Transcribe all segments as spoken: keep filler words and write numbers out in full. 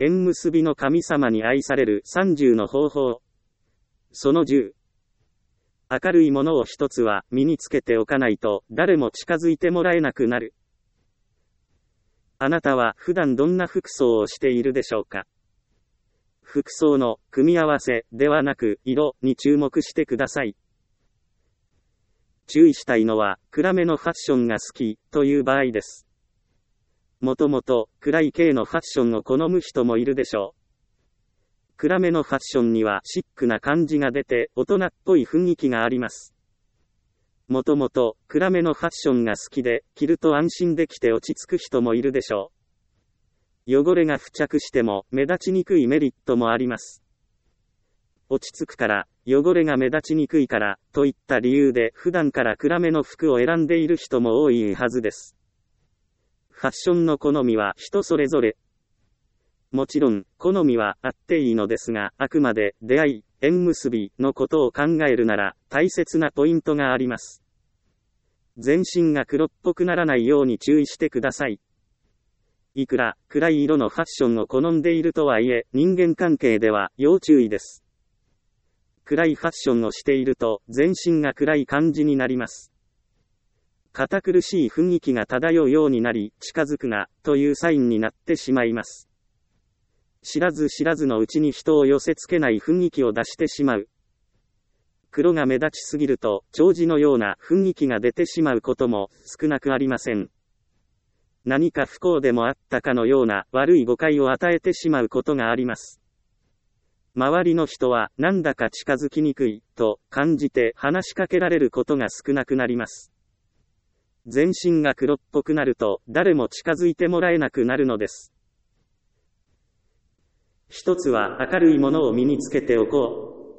縁結びの神様に愛されるさんじゅうの方法。そのじゅう。明るいものを一つは身につけておかないと誰も近づいてもらえなくなる。あなたは普段どんな服装をしているでしょうか？服装の組み合わせではなく色に注目してください。注意したいのは暗めのファッションが好きという場合です。もともと暗い系のファッションを好む人もいるでしょう。暗めのファッションにはシックな感じが出て大人っぽい雰囲気があります。もともと暗めのファッションが好きで着ると安心できて落ち着く人もいるでしょう。汚れが付着しても目立ちにくいメリットもあります。落ち着くから、汚れが目立ちにくいからといった理由で普段から暗めの服を選んでいる人も多いはずです。ファッションの好みは人それぞれ。もちろん、好みはあっていいのですが、あくまで出会い、縁結びのことを考えるなら、大切なポイントがあります。全身が黒っぽくならないように注意してください。いくら暗い色のファッションを好んでいるとはいえ、人間関係では要注意です。暗いファッションをしていると、全身が暗い感じになります。堅苦しい雰囲気が漂うようになり、近づくな、というサインになってしまいます。知らず知らずのうちに人を寄せ付けない雰囲気を出してしまう。黒が目立ちすぎると、弔辞のような雰囲気が出てしまうことも少なくありません。何か不幸でもあったかのような悪い誤解を与えてしまうことがあります。周りの人はなんだか近づきにくいと感じて話しかけられることが少なくなります。全身が黒っぽくなると誰も近づいてもらえなくなるのです。一つは明るいものを身につけておこう。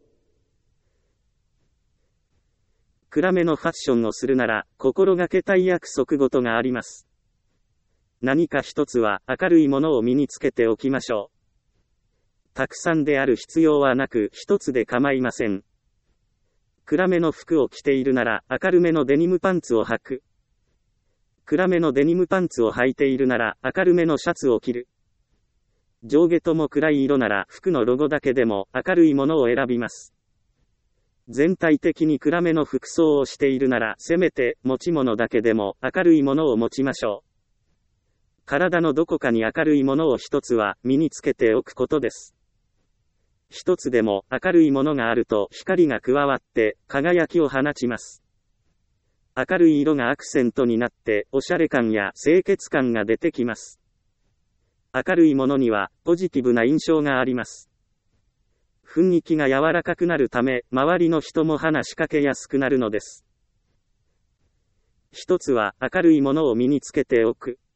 暗めのファッションをするなら心がけたい約束事があります。何か一つは明るいものを身につけておきましょう。たくさんである必要はなく一つで構いません。暗めの服を着ているなら明るめのデニムパンツを履く。暗めのデニムパンツを履いているなら明るめのシャツを着る。上下とも暗い色なら服のロゴだけでも明るいものを選びます。全体的に暗めの服装をしているならせめて持ち物だけでも明るいものを持ちましょう。体のどこかに明るいものを一つは身につけておくことです。一つでも明るいものがあると光が加わって輝きを放ちます。明るい色がアクセントになっておしゃれ感や清潔感が出てきます。明るいものにはポジティブな印象があります。雰囲気が柔らかくなるため周りの人も話しかけやすくなるのです。一つは明るいものを身につけておく。